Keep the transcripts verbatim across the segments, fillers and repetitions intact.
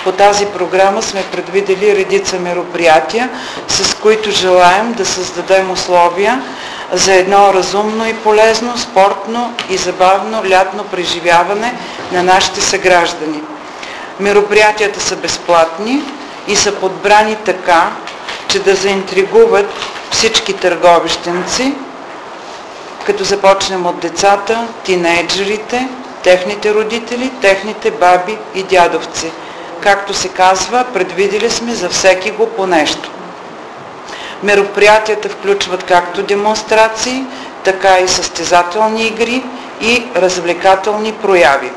По тази програма сме предвидели редица мероприятия, с които желаем да създадем условия за едно разумно и полезно, спортно и забавно лятно преживяване на нашите съграждани. Мероприятията са безплатни и са подбрани така, че да заинтригуват всички търговищенци, като започнем от децата, тинейджерите, техните родители, техните баби и дядовци. Както се казва, предвидели сме за всеки го по нещо. Мероприятията включват както демонстрации, така и състезателни игри и развлекателни прояви.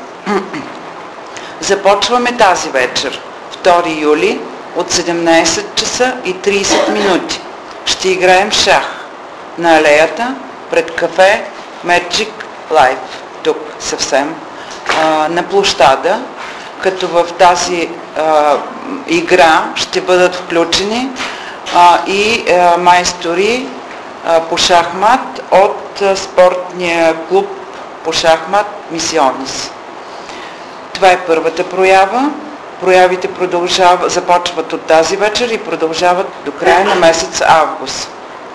Започваме тази вечер, втори юли, от седемнайсет часа и трийсет минути. Ще играем шах на алеята пред кафе Magic Life, тук съвсем а, на площада, като в тази а, игра ще бъдат включени а, и а, майстори а, по шахмат от а, спортния клуб по шахмат Мисионис. Това е първата проява. Проявите продължават, започват от тази вечер и продължават до края на месец август.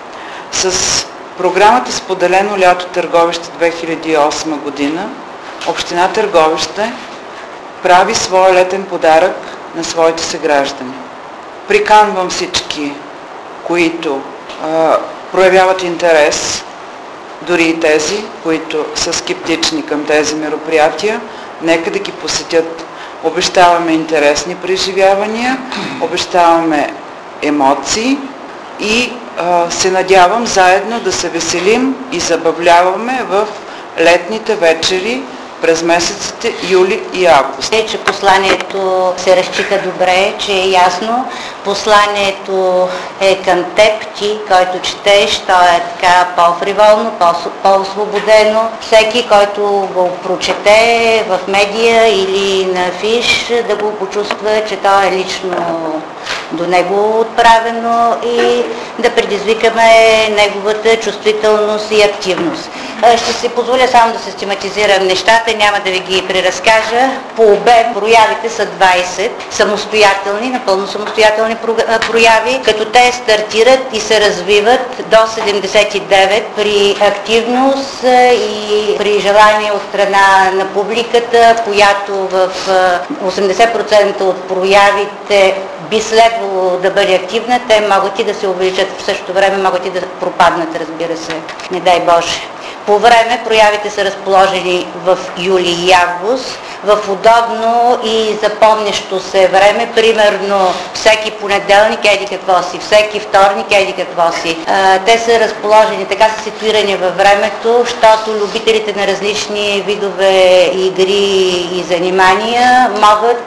С програмата Споделено лято Търговище две хиляди и осма година община Търговище прави своя летен подарък на своите съграждани. Приканвам всички, които а, проявяват интерес, дори и тези, които са скептични към тези мероприятия, нека да ги посетят. Обещаваме интересни преживявания, обещаваме емоции и а, се надявам заедно да се веселим и забавляваме в летните вечери през месеците юли и август. Че посланието се разчита добре, че е ясно. Посланието е към теб, ти, който четеш, то е така по-фриволно, по-освободено. Всеки, който го прочете в медия или на афиш, да го почувства, че то е лично до него отправено и да предизвикаме неговата чувствителност и активност. Ще си позволя само да систематизирам нещата, няма да ви ги преразкажа. По обем проявите са двайсет самостоятелни, напълно самостоятелни прояви, като те стартират и се развиват до седемдесет и девет при активност и при желание от страна на публиката, която в осемдесет процента от проявите би следвало да бъде активна, те могат и да се увеличат, в същото време могат и да пропаднат, разбира се, не дай Боже. По време проявите са разположени в юли и август, в удобно и запомнящо се време, примерно всеки понеделник еди какво си, всеки вторник еди какво си. Те са разположени, така са ситуирани във времето, защото любителите на различни видове игри и занимания могат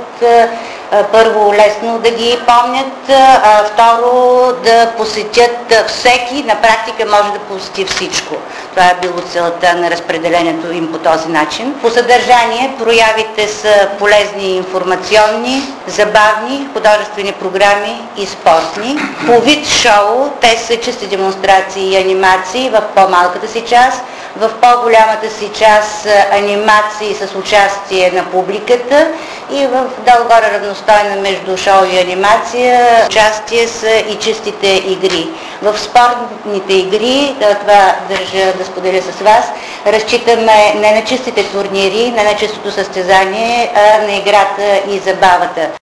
първо лесно да ги помнят, а второ да посетят всеки, на практика може да посети всичко. Това е било целта на разпределението им по този начин. По съдържание проявите са полезни и информационни, забавни, художествени програми и спортни. По вид шоу те са чисти демонстрации и анимации в по-малката си част, в по-голямата си част анимации с участие на публиката и в долу-горе равностойна между шоу и анимация участие са и чистите игри. В спортните игри, това държа да споделя с вас, разчитаме не на чистите турнири, не на чистото състезание, а на играта и забавата.